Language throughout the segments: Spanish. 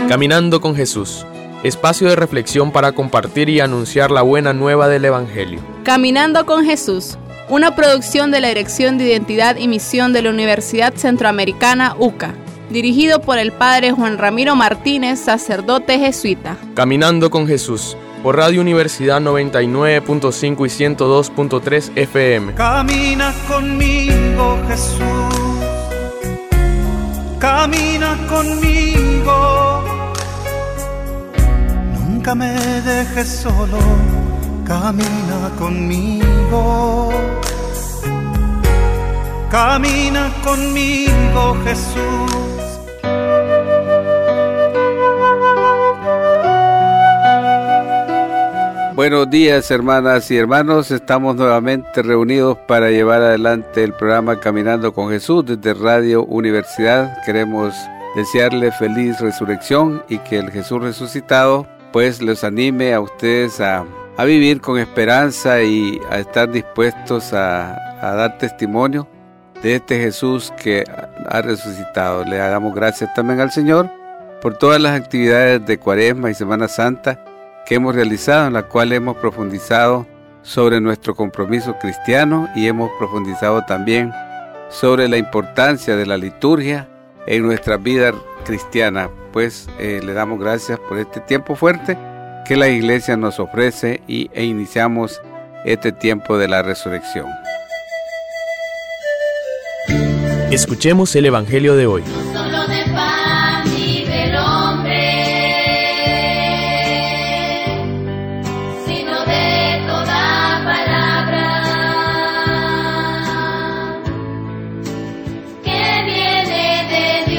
Caminando con Jesús, espacio de reflexión para compartir y anunciar la buena nueva del Evangelio. Caminando con Jesús, una producción de la Dirección de Identidad y Misión de la Universidad Centroamericana UCA, dirigido por el Padre Juan Ramiro Martínez, sacerdote jesuita. Caminando con Jesús, por Radio Universidad 99.5 y 102.3 FM. Camina conmigo, Jesús. Camina conmigo. Nunca me dejes solo. Camina conmigo. Camina conmigo, Jesús. Buenos días, hermanas y hermanos. Estamos nuevamente reunidos para llevar adelante el programa Caminando con Jesús desde Radio Universidad. Queremos desearle feliz resurrección y que el Jesús resucitado pues los anime a ustedes a vivir con esperanza y a estar dispuestos a dar testimonio de este Jesús que ha resucitado. Le damos gracias también al Señor por todas las actividades de Cuaresma y Semana Santa que hemos realizado, en la cual hemos profundizado sobre nuestro compromiso cristiano y hemos profundizado también sobre la importancia de la liturgia en nuestra vida cristiana. Pues le damos gracias por este tiempo fuerte que la Iglesia nos ofrece e iniciamos este tiempo de la resurrección. Escuchemos el Evangelio de hoy. No solo de pan vive el hombre, sino de toda palabra que viene de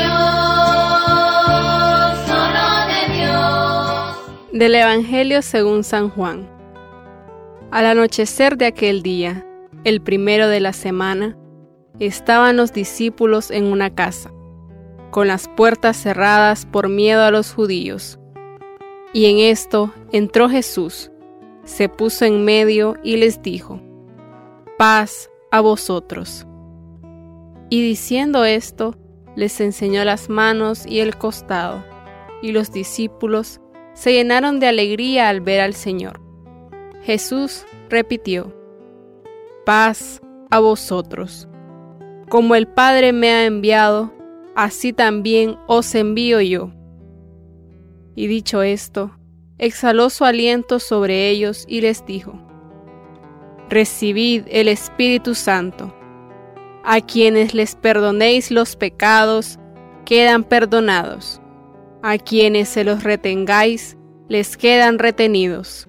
Dios, solo de Dios. Del Evangelio según San Juan. Al anochecer de aquel día, el primero de la semana, estaban los discípulos en una casa, con las puertas cerradas por miedo a los judíos. Y en esto entró Jesús, se puso en medio y les dijo: «Paz a vosotros». Y diciendo esto, les enseñó las manos y el costado, y los discípulos se llenaron de alegría al ver al Señor. Jesús repitió: «Paz a vosotros. Como el Padre me ha enviado, así también os envío yo». Y dicho esto, exhaló su aliento sobre ellos y les dijo: «Recibid el Espíritu Santo. A quienes les perdonéis los pecados, quedan perdonados. A quienes se los retengáis, les quedan retenidos».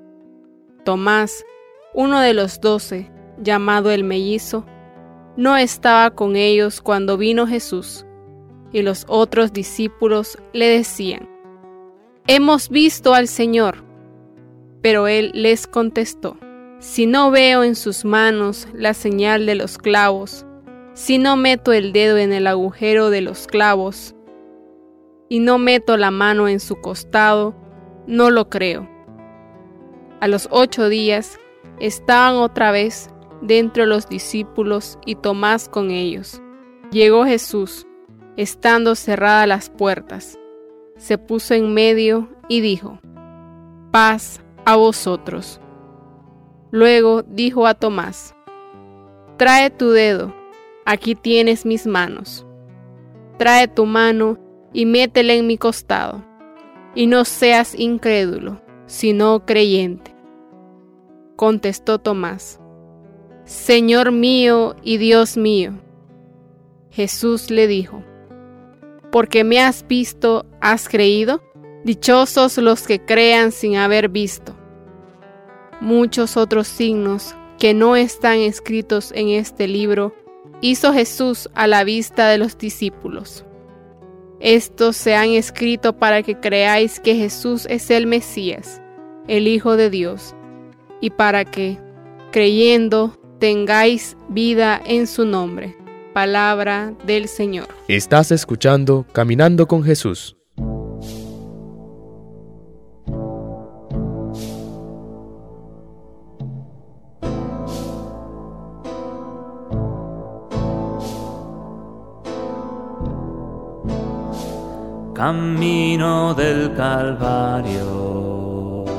Tomás, uno de los 12, llamado el mellizo, no estaba con ellos cuando vino Jesús, y los otros discípulos le decían: «Hemos visto al Señor». Pero él les contestó: «Si no veo en sus manos la señal de los clavos, si no meto el dedo en el agujero de los clavos, y no meto la mano en su costado, no lo creo». A los 8 días estaban otra vez dentro los discípulos y Tomás con ellos. Llegó Jesús, estando cerradas las puertas, se puso en medio y dijo: «Paz a vosotros». Luego dijo a Tomás: «Trae tu dedo, aquí tienes mis manos. Trae tu mano y métela en mi costado, y no seas incrédulo, sino creyente». Contestó Tomás: «Señor mío y Dios mío». Jesús le dijo: «Porque me has visto, ¿has creído? Dichosos los que crean sin haber visto». Muchos otros signos que no están escritos en este libro hizo Jesús a la vista de los discípulos. Estos se han escrito para que creáis que Jesús es el Mesías, el Hijo de Dios, y para que, creyendo, tengáis vida en su nombre. Palabra del Señor. Estás escuchando Caminando con Jesús. camino del Calvario,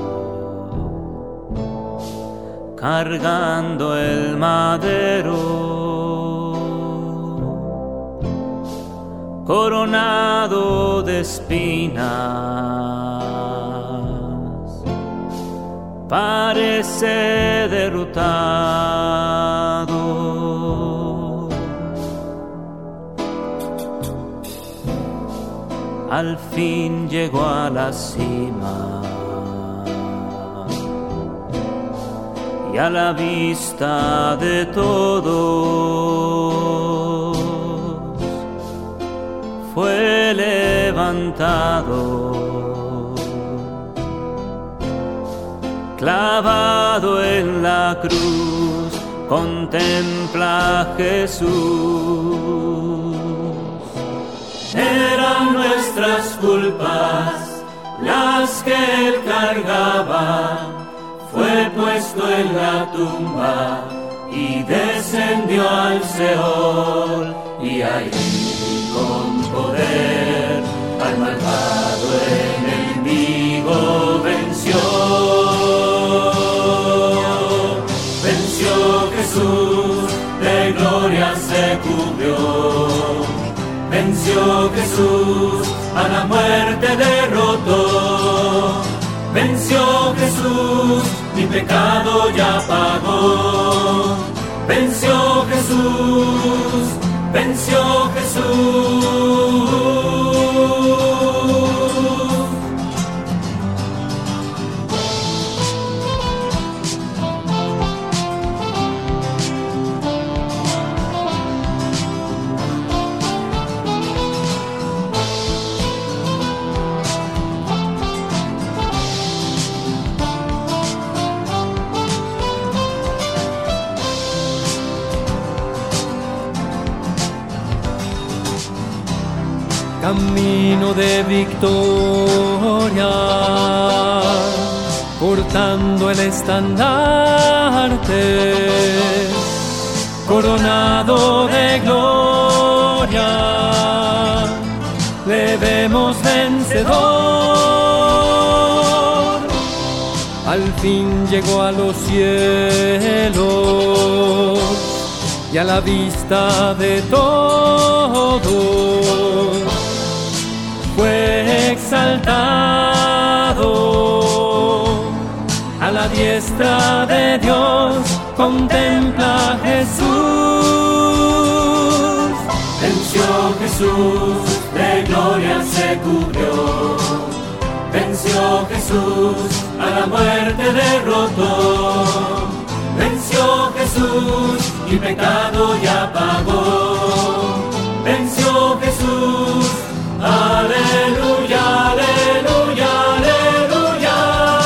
cargando el madero, coronado de espinas, parece derrotado. Al fin llegó a la cima y a la vista de todos fue levantado, clavado en la cruz, contempla a Jesús. Eran nuestras culpas las que él cargaba, fue puesto en la tumba y descendió al Seol, y allí con poder al malvado enemigo venció. Venció Jesús, de gloria se cubrió. Venció Jesús, a la muerte derrotó. Venció Jesús, mi pecado ya pagó. Venció Jesús, venció Jesús. Camino de victoria, portando el estandarte, coronado de gloria, le vemos vencedor. Al fin llegó a los cielos y a la vista de todos fue exaltado. A la diestra de Dios contempla a Jesús. Venció Jesús, de gloria se cubrió. Venció Jesús, a la muerte derrotó. Venció Jesús, mi pecado ya pagó. Venció Jesús, aleluya, aleluya, aleluya.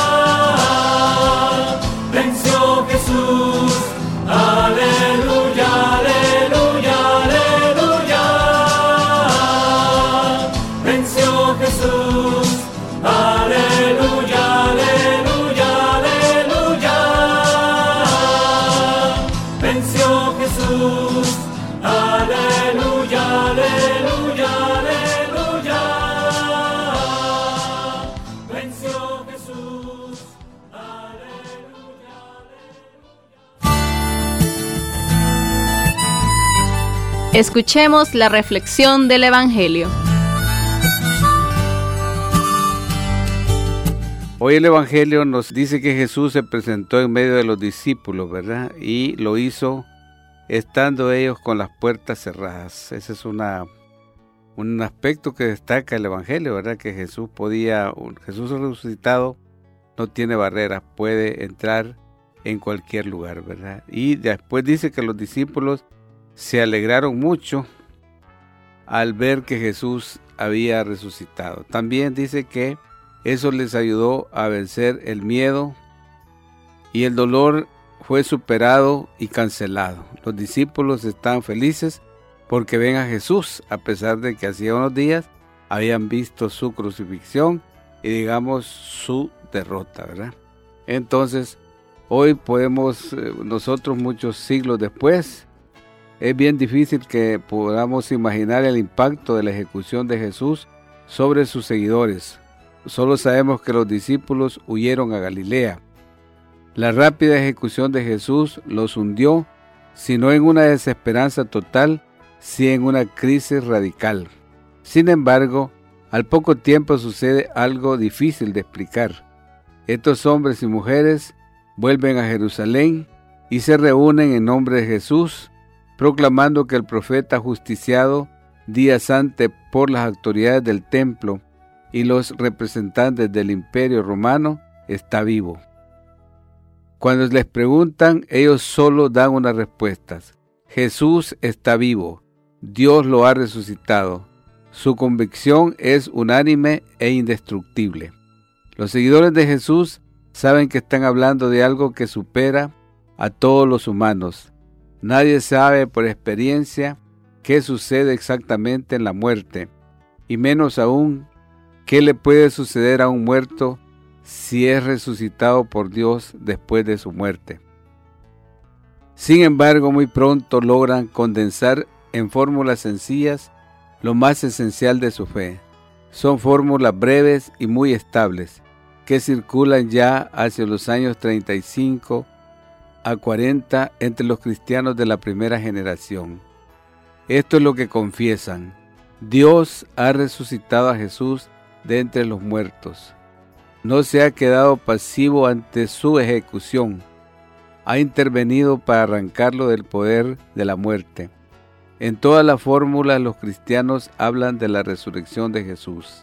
Venció Jesús, aleluya, aleluya, aleluya. Venció Jesús, aleluya, aleluya, aleluya. Venció Jesús, aleluya, aleluya, aleluya. Venció Jesús, aleluya, aleluya. Escuchemos la reflexión del Evangelio. Hoy el Evangelio nos dice que Jesús se presentó en medio de los discípulos, ¿verdad? Y lo hizo estando ellos con las puertas cerradas. Ese es un aspecto que destaca el Evangelio, ¿verdad? Que Jesús resucitado no tiene barreras, puede entrar en cualquier lugar, ¿verdad? Y después dice que los discípulos se alegraron mucho al ver que Jesús había resucitado. También dice que eso les ayudó a vencer el miedo y el dolor fue superado y cancelado. Los discípulos están felices porque ven a Jesús, a pesar de que hacía unos días habían visto su crucifixión y digamos su derrota, ¿verdad? Entonces, hoy podemos, nosotros muchos siglos después, es bien difícil que podamos imaginar el impacto de la ejecución de Jesús sobre sus seguidores. Solo sabemos que los discípulos huyeron a Galilea. La rápida ejecución de Jesús los hundió, si no en una desesperanza total, sí en una crisis radical. Sin embargo, al poco tiempo sucede algo difícil de explicar. Estos hombres y mujeres vuelven a Jerusalén y se reúnen en nombre de Jesús, proclamando que el profeta justiciado días antes por las autoridades del templo y los representantes del imperio romano está vivo. Cuando les preguntan, ellos solo dan una respuesta: Jesús está vivo, Dios lo ha resucitado. Su convicción es unánime e indestructible. Los seguidores de Jesús saben que están hablando de algo que supera a todos los humanos. Nadie sabe por experiencia qué sucede exactamente en la muerte, y menos aún qué le puede suceder a un muerto si es resucitado por Dios después de su muerte. Sin embargo, muy pronto logran condensar en fórmulas sencillas lo más esencial de su fe. Son fórmulas breves y muy estables, que circulan ya hacia los años 35 a 40 entre los cristianos de la primera generación. Esto es lo que confiesan: Dios ha resucitado a Jesús de entre los muertos. No se ha quedado pasivo ante su ejecución. Ha intervenido para arrancarlo del poder de la muerte. En todas las fórmulas los cristianos hablan de la resurrección de Jesús.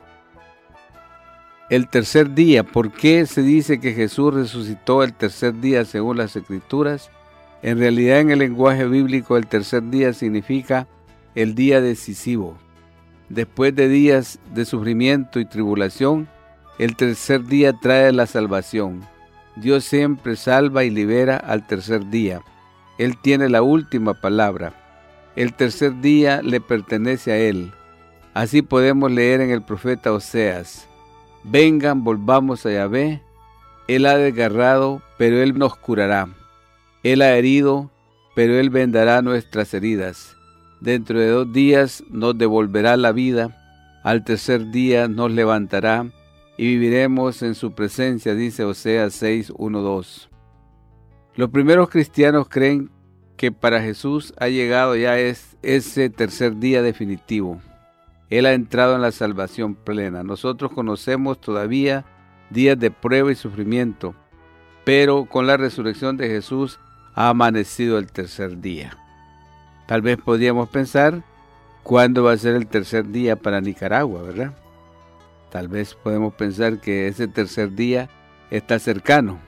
El tercer día. ¿Por qué se dice que Jesús resucitó el tercer día según las Escrituras? En realidad, en el lenguaje bíblico, el tercer día significa el día decisivo. Después de días de sufrimiento y tribulación, el tercer día trae la salvación. Dios siempre salva y libera al tercer día. Él tiene la última palabra. El tercer día le pertenece a Él. Así podemos leer en el profeta Oseas: vengan, volvamos a Yahvé. Él ha desgarrado, pero Él nos curará. Él ha herido, pero Él vendará nuestras heridas. Dentro de 2 días nos devolverá la vida. Al tercer día nos levantará y viviremos en su presencia, dice Oseas 6, 1, 2. Los primeros cristianos creen que para Jesús ha llegado ya ese tercer día definitivo. Él ha entrado en la salvación plena. Nosotros conocemos todavía días de prueba y sufrimiento, pero con la resurrección de Jesús ha amanecido el tercer día. Tal vez podríamos pensar, ¿cuándo va a ser el tercer día para Nicaragua, verdad? Tal vez podemos pensar que ese tercer día está cercano.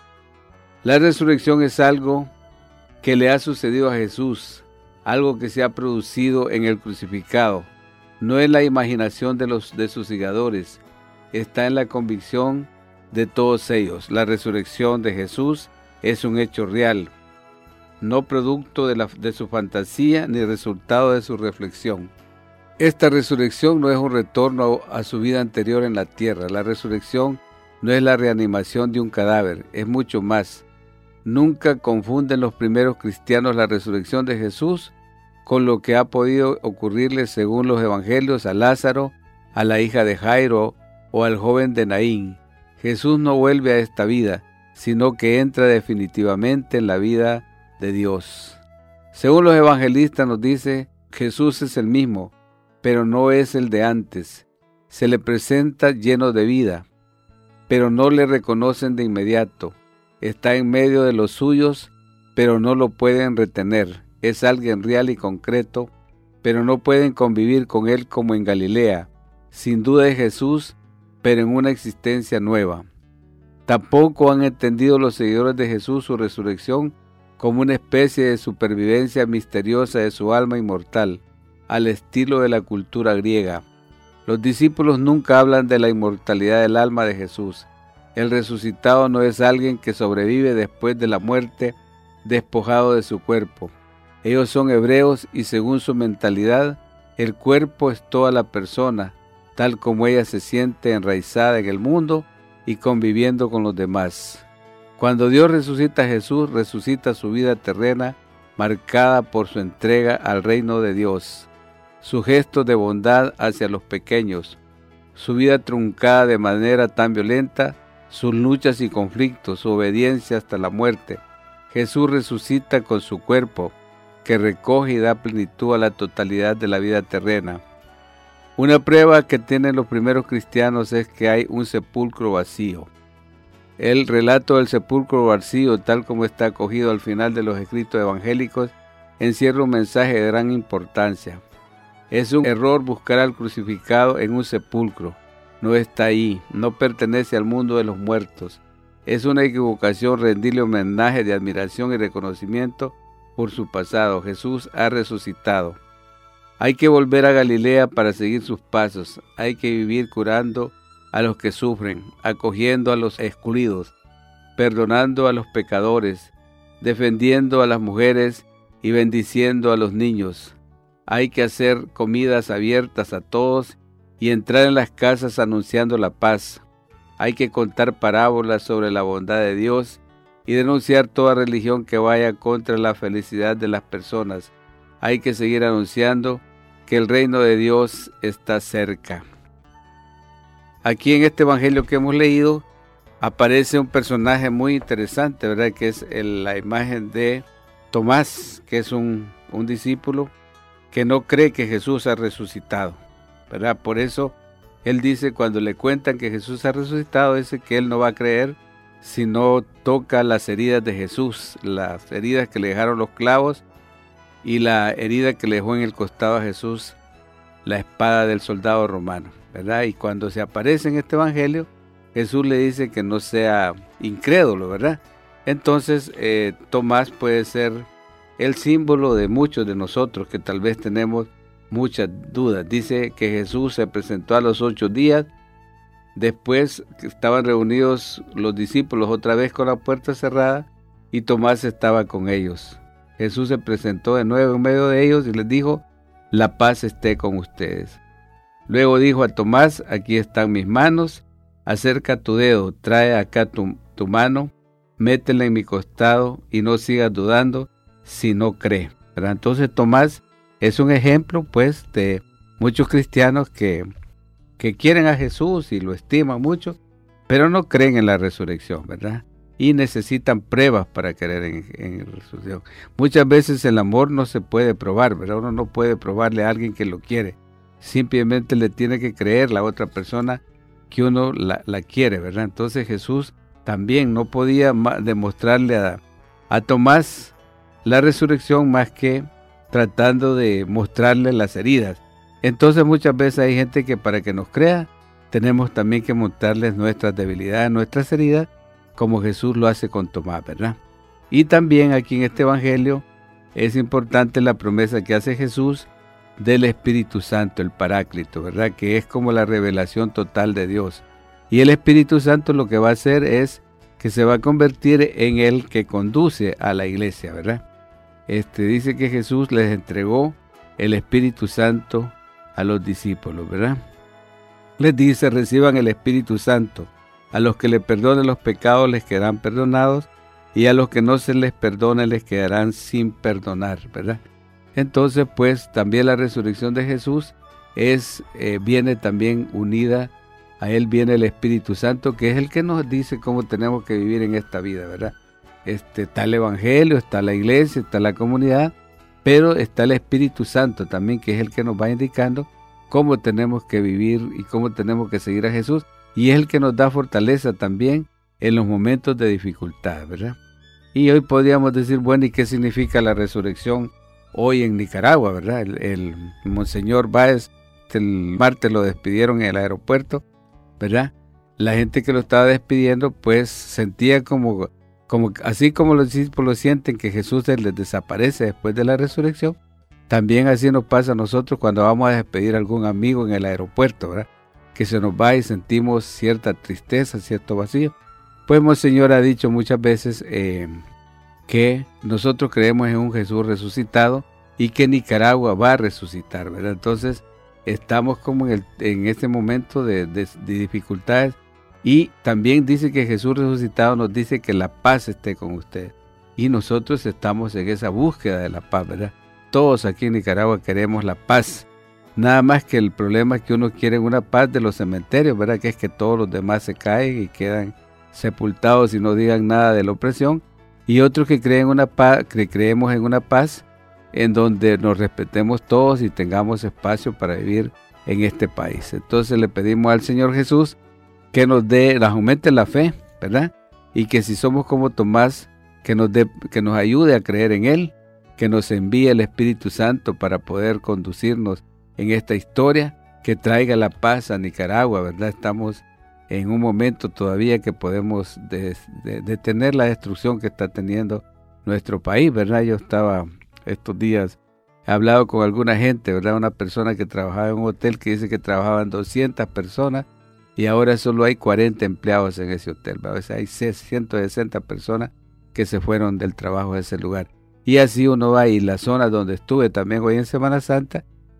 La resurrección es algo que le ha sucedido a Jesús, algo que se ha producido en el crucificado. No es la imaginación de sus seguidores, está en la convicción de todos ellos. La resurrección de Jesús es un hecho real, no producto de su fantasía ni resultado de su reflexión. Esta resurrección no es un retorno a su vida anterior en la tierra. La resurrección no es la reanimación de un cadáver, es mucho más. Nunca confunden los primeros cristianos la resurrección de Jesús con lo que ha podido ocurrirle según los evangelios a Lázaro, a la hija de Jairo o al joven de Naín. Jesús no vuelve a esta vida, sino que entra definitivamente en la vida de Dios. Según los evangelistas nos dice, Jesús es el mismo, pero no es el de antes. Se le presenta lleno de vida, pero no le reconocen de inmediato. Está en medio de los suyos, pero no lo pueden retener. Es alguien real y concreto, pero no pueden convivir con él como en Galilea. Sin duda es Jesús, pero en una existencia nueva. Tampoco han entendido los seguidores de Jesús su resurrección como una especie de supervivencia misteriosa de su alma inmortal, al estilo de la cultura griega. Los discípulos nunca hablan de la inmortalidad del alma de Jesús. El resucitado no es alguien que sobrevive después de la muerte, despojado de su cuerpo. Ellos son hebreos y según su mentalidad, el cuerpo es toda la persona, tal como ella se siente enraizada en el mundo y conviviendo con los demás. Cuando Dios resucita a Jesús, resucita su vida terrena, marcada por su entrega al reino de Dios, su gesto de bondad hacia los pequeños, su vida truncada de manera tan violenta, sus luchas y conflictos, su obediencia hasta la muerte. Jesús resucita con su cuerpo, que recoge y da plenitud a la totalidad de la vida terrena. Una prueba que tienen los primeros cristianos es que hay un sepulcro vacío. El relato del sepulcro vacío, tal como está acogido al final de los escritos evangélicos, encierra un mensaje de gran importancia. Es un error buscar al crucificado en un sepulcro. No está ahí, no pertenece al mundo de los muertos. Es una equivocación rendirle homenaje de admiración y reconocimiento por su pasado. Jesús ha resucitado. Hay que volver a Galilea para seguir sus pasos. Hay que vivir curando a los que sufren, acogiendo a los excluidos, perdonando a los pecadores, defendiendo a las mujeres y bendiciendo a los niños. Hay que hacer comidas abiertas a todos y entrar en las casas anunciando la paz. Hay que contar parábolas sobre la bondad de Dios y denunciar toda religión que vaya contra la felicidad de las personas. Hay que seguir anunciando que el reino de Dios está cerca. Aquí en este evangelio que hemos leído aparece un personaje muy interesante, ¿verdad? Que es la imagen de Tomás, que es un discípulo que no cree que Jesús ha resucitado, ¿verdad? Por eso él dice, cuando le cuentan que Jesús ha resucitado, dice que él no va a creer si no toca las heridas de Jesús, las heridas que le dejaron los clavos y la herida que le dejó en el costado a Jesús la espada del soldado romano, ¿verdad? Y cuando se aparece en este evangelio, Jesús le dice que no sea incrédulo, ¿verdad? Entonces Tomás puede ser el símbolo de muchos de nosotros que tal vez tenemos muchas dudas. Dice que Jesús se presentó a los 8 días, después que estaban reunidos los discípulos otra vez con la puerta cerrada y Tomás estaba con ellos. Jesús se presentó de nuevo en medio de ellos y les dijo, la paz esté con ustedes. Luego dijo a Tomás, aquí están mis manos, acerca tu dedo, trae acá tu mano, métela en mi costado y no sigas dudando si no cree. ¿Verdad? Entonces Tomás es un ejemplo pues de muchos cristianos que quieren a Jesús y lo estiman mucho, pero no creen en la resurrección, ¿verdad? Y necesitan pruebas para creer en la resurrección. Muchas veces el amor no se puede probar, ¿verdad? Uno no puede probarle a alguien que lo quiere. Simplemente le tiene que creer la otra persona que uno la quiere, ¿verdad? Entonces Jesús también no podía demostrarle a Tomás la resurrección más que tratando de mostrarle las heridas. Entonces muchas veces hay gente que para que nos crea, tenemos también que mostrarles nuestras debilidades, nuestras heridas, como Jesús lo hace con Tomás, ¿verdad? Y también aquí en este evangelio es importante la promesa que hace Jesús del Espíritu Santo, el Paráclito, ¿verdad? Que es como la revelación total de Dios. Y el Espíritu Santo lo que va a hacer es que se va a convertir en el que conduce a la iglesia, ¿verdad? Dice que Jesús les entregó el Espíritu Santo a los discípulos, ¿verdad? Les dice, reciban el Espíritu Santo. A los que le perdonen los pecados les quedarán perdonados y a los que no se les perdone les quedarán sin perdonar, ¿verdad? Entonces, pues, también la resurrección de Jesús viene también unida, a Él viene el Espíritu Santo, que es el que nos dice cómo tenemos que vivir en esta vida, ¿verdad? Está el Evangelio, está la iglesia, está la comunidad, pero está el Espíritu Santo también, que es el que nos va indicando cómo tenemos que vivir y cómo tenemos que seguir a Jesús, y es el que nos da fortaleza también en los momentos de dificultad, ¿verdad? Y hoy podríamos decir, bueno, ¿y qué significa la resurrección hoy en Nicaragua, verdad? El Monseñor Báez, el martes lo despidieron en el aeropuerto, ¿verdad? La gente que lo estaba despidiendo, pues sentía como así como los discípulos sienten que Jesús les desaparece después de la resurrección, también así nos pasa a nosotros cuando vamos a despedir a algún amigo en el aeropuerto, ¿verdad? Que se nos va y sentimos cierta tristeza, cierto vacío. Pues Monseñor ha dicho muchas veces que nosotros creemos en un Jesús resucitado y que Nicaragua va a resucitar, ¿verdad? Entonces estamos como en este momento de dificultades, y también dice que Jesús resucitado nos dice que la paz esté con ustedes, y nosotros estamos en esa búsqueda de la paz, ¿verdad? Todos aquí en Nicaragua queremos la paz, Nada más que el problema es que uno quiere una paz de los cementerios, ¿verdad? Que es que todos los demás se caen y quedan sepultados y no digan nada de la opresión. Y otros que creen una paz, que creemos en una paz en donde nos respetemos todos y tengamos espacio para vivir en este país. Entonces le pedimos al Señor Jesús que nos aumente la fe, ¿verdad? Y que si somos como Tomás, que nos ayude a creer en Él, que nos envíe el Espíritu Santo para poder conducirnos en esta historia, que traiga la paz a Nicaragua, ¿verdad? Estamos en un momento todavía que podemos detener la destrucción que está teniendo nuestro país, ¿verdad? Yo estaba estos días, he hablado con alguna gente, ¿verdad? Una persona que trabajaba en un hotel que dice que trabajaban 200 personas y ahora solo hay 40 empleados en ese hotel, ¿verdad? O sea, hay 160 personas que se fueron del trabajo de ese lugar. Y así uno va, y la zona donde estuve también hoy en Semana Santa,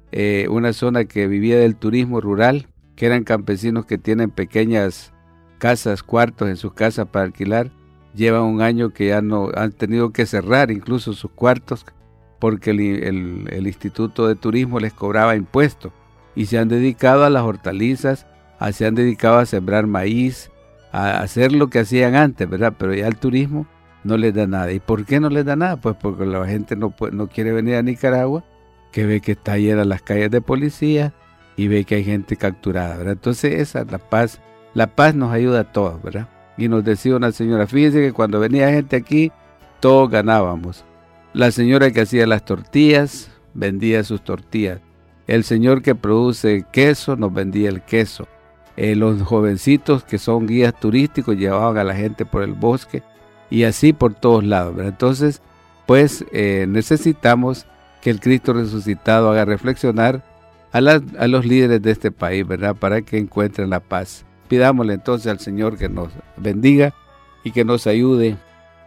una zona que vivía del turismo rural, que eran campesinos que tienen pequeñas casas, cuartos en sus casas para alquilar, llevan un año que ya no han tenido que cerrar incluso sus cuartos porque el Instituto de Turismo les cobraba impuestos, y se han dedicado a las hortalizas, se han dedicado a sembrar maíz, a hacer lo que hacían antes, ¿verdad? Pero ya el turismo no les da nada. ¿Y por qué no les da nada? Pues porque la gente no quiere venir a Nicaragua, que ve que está llena las calles de policía y ve que hay gente capturada, ¿verdad? Entonces esa es la paz. La paz nos ayuda a todos, ¿verdad? Y nos decía una señora, fíjese que cuando venía gente aquí, todos ganábamos. La señora que hacía las tortillas, vendía sus tortillas. El señor que produce queso, nos vendía el queso. Los jovencitos que son guías turísticos llevaban a la gente por el bosque, y así por todos lados, ¿verdad? Entonces, pues necesitamos que el Cristo resucitado haga reflexionar a los líderes de este país, ¿verdad? Para que encuentren la paz. Pidámosle entonces al Señor que nos bendiga y que nos ayude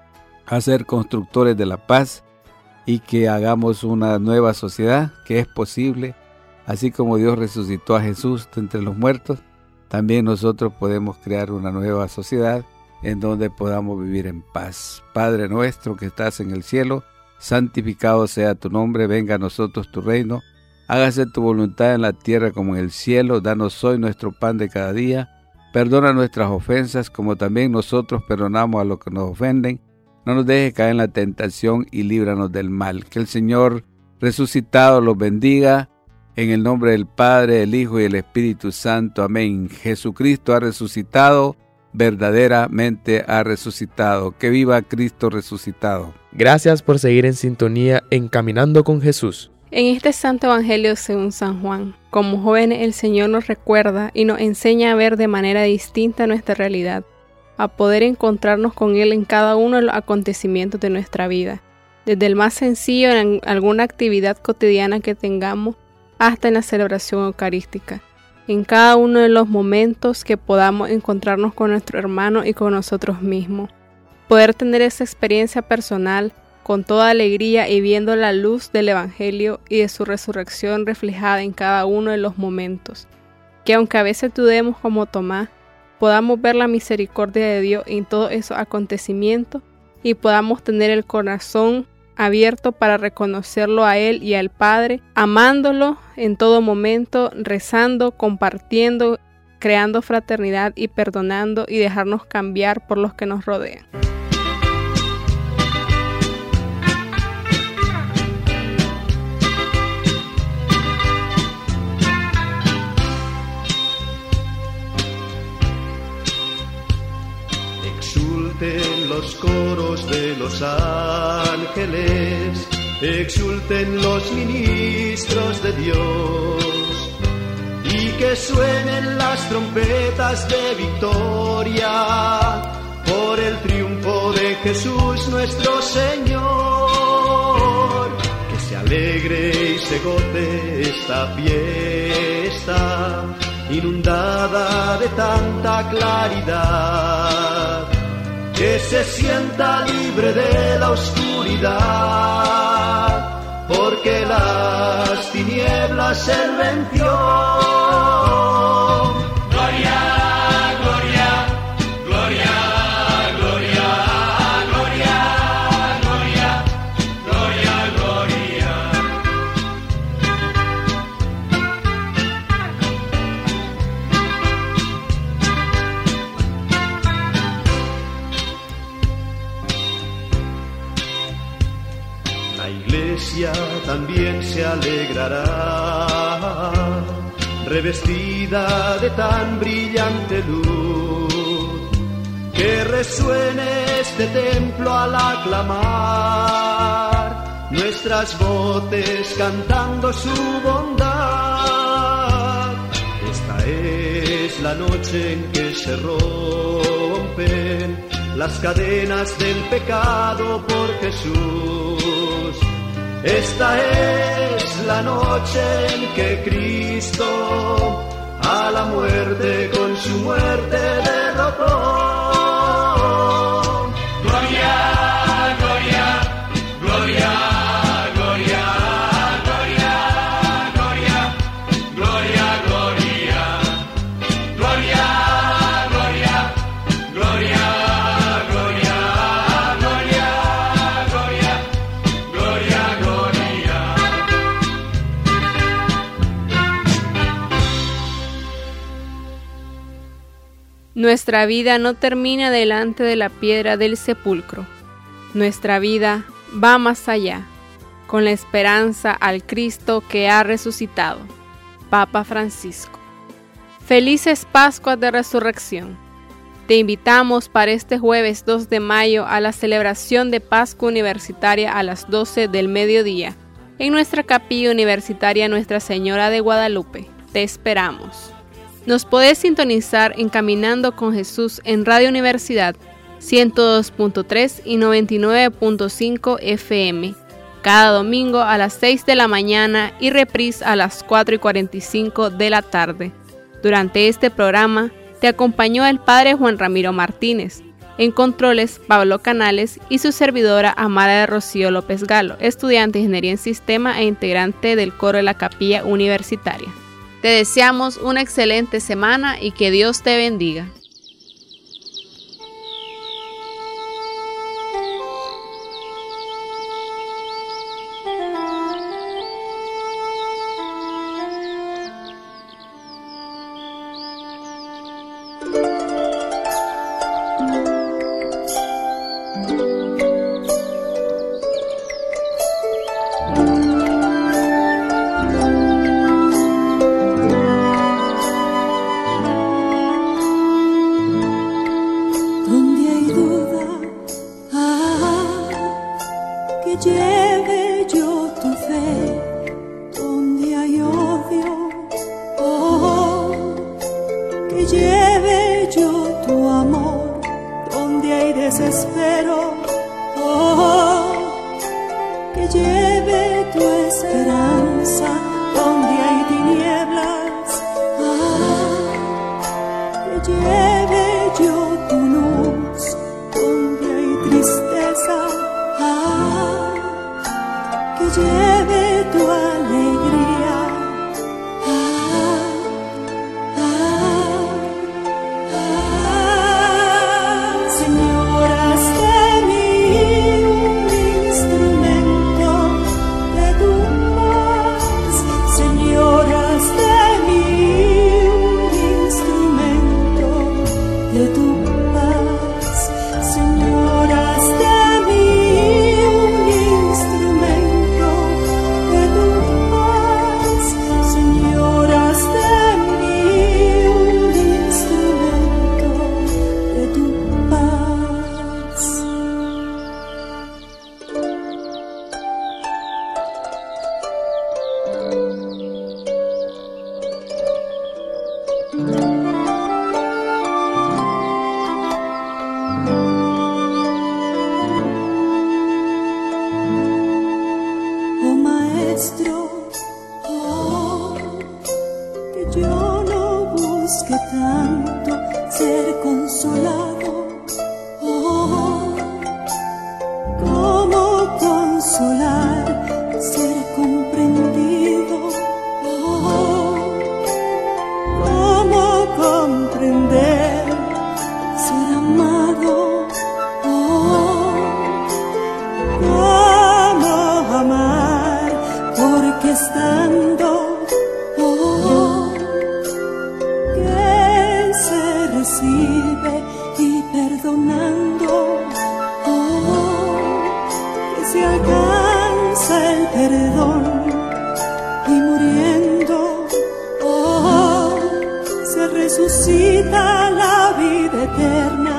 a ser constructores de la paz, y que hagamos una nueva sociedad, que es posible. Así como Dios resucitó a Jesús de entre los muertos, también nosotros podemos crear una nueva sociedad en donde podamos vivir en paz. Padre nuestro que estás en el cielo, santificado sea tu nombre, venga a nosotros tu reino, hágase tu voluntad en la tierra como en el cielo. Danos hoy nuestro pan de cada día, perdona nuestras ofensas como también nosotros perdonamos a los que nos ofenden. No nos dejes caer en la tentación y líbranos del mal. Que el Señor resucitado los bendiga, en el nombre del Padre, del Hijo y del Espíritu Santo. Amén. Jesucristo ha resucitado, verdaderamente ha resucitado. Que viva Cristo resucitado. Gracias por seguir en sintonía en Caminando con Jesús. En este Santo Evangelio según San Juan, como jóvenes el Señor nos recuerda y nos enseña a ver de manera distinta nuestra realidad, a poder encontrarnos con Él en cada uno de los acontecimientos de nuestra vida, desde el más sencillo en alguna actividad cotidiana que tengamos hasta en la celebración eucarística, en cada uno de los momentos que podamos encontrarnos con nuestro hermano y con nosotros mismos, poder tener esa experiencia personal con toda alegría y viendo la luz del Evangelio y de su resurrección reflejada en cada uno de los momentos, que aunque a veces dudemos como Tomás, podamos ver la misericordia de Dios en todos esos acontecimientos y podamos tener el corazón abierto para reconocerlo a Él y al Padre, amándolo en todo momento, rezando, compartiendo, creando fraternidad y perdonando y dejarnos cambiar por los que nos rodean. Exulten los coros de los ángeles, exulten los ministros de Dios, y que suenen las trompetas de victoria por el triunfo de Jesús nuestro Señor. Que se alegre y se goce esta fiesta, inundada de tanta claridad, que se sienta libre de la oscuridad, porque las tinieblas Él venció. justicia también se alegrará, revestida de tan brillante luz, que resuene este templo al aclamar nuestras voces cantando su bondad. Esta es la noche en que se rompen las cadenas del pecado por Jesús. Esta es la noche en que Cristo a la muerte con su muerte derrotó. Gloria, gloria, gloria, gloria, gloria, gloria, gloria, gloria, gloria, gloria, gloria, gloria, gloria, gloria, gloria. Nuestra vida no termina delante de la piedra del sepulcro. Nuestra vida va más allá, con la esperanza al Cristo que ha resucitado. Papa Francisco. Felices Pascuas de Resurrección. Te invitamos para este jueves 2 de mayo a la celebración de Pascua Universitaria a las 12 del mediodía en nuestra capilla universitaria Nuestra Señora de Guadalupe. Te esperamos. Nos podés sintonizar en Caminando con Jesús en Radio Universidad 102.3 y 99.5 FM, cada domingo a las 6 de la mañana y reprise a las 4:45 de la tarde. Durante este programa te acompañó el Padre Juan Ramiro Martínez, en controles Pablo Canales y su servidora Amara de Rocío López Galo, estudiante de Ingeniería en Sistema e integrante del coro de la Capilla Universitaria. Te deseamos una excelente semana y que Dios te bendiga. Lleve yo tu fe donde hay odio, que lleve yo tu amor donde hay desespero, que lleve tu esperanza donde hay tinieblas, que lleve yo tu luz donde hay tristeza, que lleve tu alegría, Señor, haz de mí un instrumento de tu paz, Señor, haz de mí un instrumento de tu paz, Señor, haz de mí un instrumento de tu paz, Señor, haz de mí un instrumento de tu paz. Oh Maestro, que yo no busque tanto ser consolado, cómo consolar, ser comprendido, cómo comprender, ser amado, cómo amar, porque estando que se recibe y perdonando que se alcanza el perdón. suscita la vida eterna.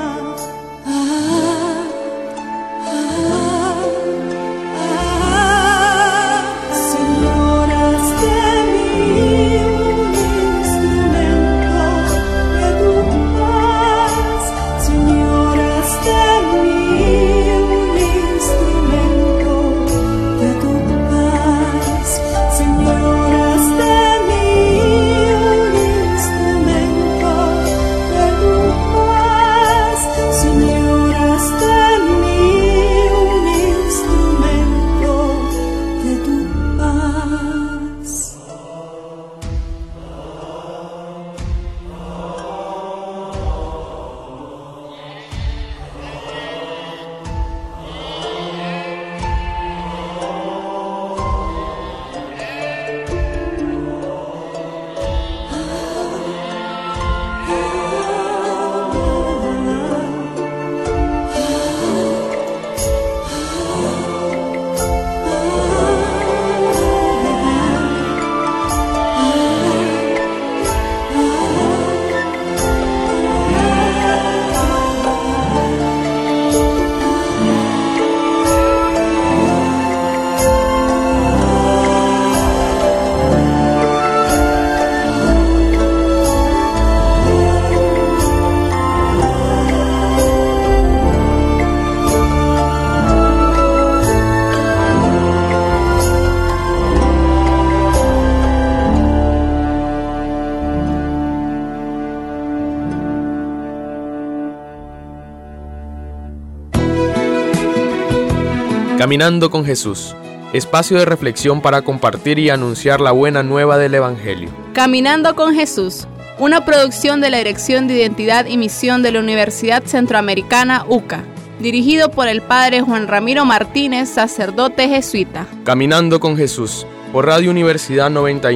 Caminando con Jesús, espacio de reflexión para compartir y anunciar la buena nueva del Evangelio. Caminando con Jesús, una producción de la Dirección de Identidad y Misión de la Universidad Centroamericana UCA, dirigido por el Padre Juan Ramiro Martínez, sacerdote jesuita. Caminando con Jesús, por Radio Universidad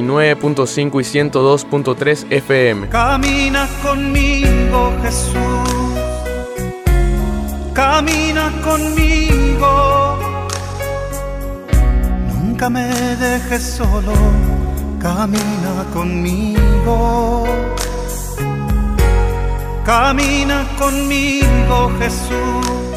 99.5 y 102.3 FM. Camina conmigo, Jesús. Camina conmigo. Nunca me dejes solo. Camina conmigo. Camina conmigo, Jesús.